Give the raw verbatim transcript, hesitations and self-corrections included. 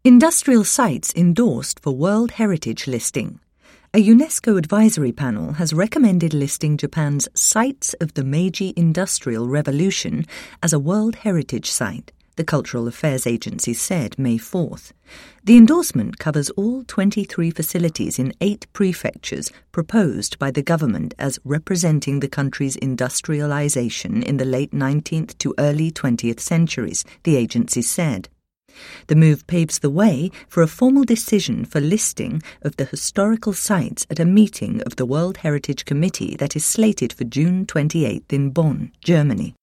Industrial sites endorsed for World Heritage listing. A UNESCO advisory panel has recommended listing Japan's Sites of the Meiji Industrial Revolution as a World Heritage Site, the Cultural Affairs Agency said May fourth. The endorsement covers all twenty-three facilities in eight prefectures proposed by the government as representing the country's industrialization in the late nineteenth to early twentieth centuries, the agency said. The move paves the way for a formal decision for listing of the historical sites at a meeting of the World Heritage Committee that is slated for June twenty-eighth in Bonn, Germany.